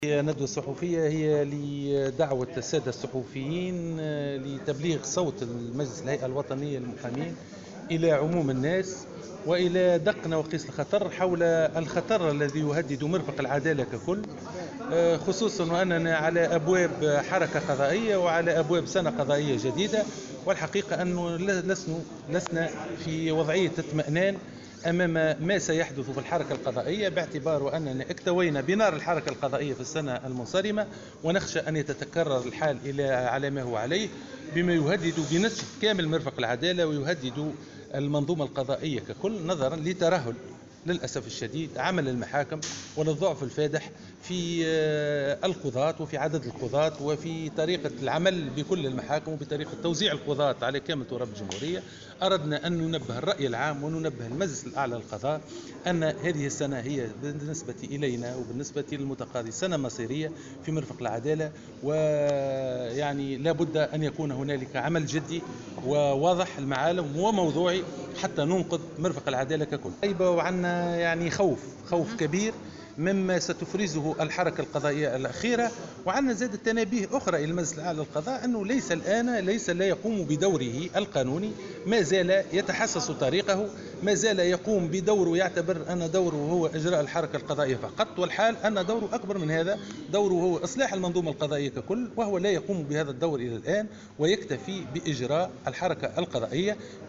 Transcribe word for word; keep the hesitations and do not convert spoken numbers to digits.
الندوة الصحفية هي لدعوة السادة الصحفيين لتبليغ صوت المجلس الهيئة الوطنية للمحامين إلى عموم الناس وإلى دق نواقيس الخطر حول الخطر الذي يهدد مرفق العدالة ككل، خصوصا وأننا على أبواب حركة قضائية وعلى أبواب سنة قضائية جديدة. والحقيقة أنه لسنا في وضعية اطمئنان أمام ما سيحدث في الحركة القضائية، باعتبار أننا اكتوينا بنار الحركة القضائية في السنة المنصرمة، ونخشى أن يتكرر الحال إلى على ما هو عليه، بما يهدد بنسف كامل مرفق العدالة ويهدد المنظومة القضائية ككل، نظرا لترهل للأسف الشديد عمل المحاكم وللضعف الفادح في القضاة وفي عدد القضاة وفي طريقة العمل بكل المحاكم وبطريقة توزيع القضاة على كامل تراب الجمهورية. أردنا أن ننبه الرأي العام وننبه المجلس الأعلى للقضاء أن هذه السنة هي بالنسبة إلينا وبالنسبة للمتقاضي سنة مصيرية في مرفق العدالة، ويعني لا بد أن يكون هنالك عمل جدي وواضح المعالم وموضوعي حتى ننقذ مرفق العدالة ككل. وعنا يعني خوف خوف كبير مما ستفرزه الحركة القضائية الأخيرة، وعنا زاد التنابيه أخرى إلى المجلس الأعلى للقضاء أنه ليس الآن ليس لا يقوم بدوره القانوني، ما زال يتحسس طريقه، ما زال يقوم بدوره، يعتبر أن دوره هو إجراء الحركة القضائية فقط، والحال أن دوره أكبر من هذا، دوره هو إصلاح المنظومة القضائية ككل، وهو لا يقوم بهذا الدور إلى الآن ويكتفي بإجراء الحركة القضائية.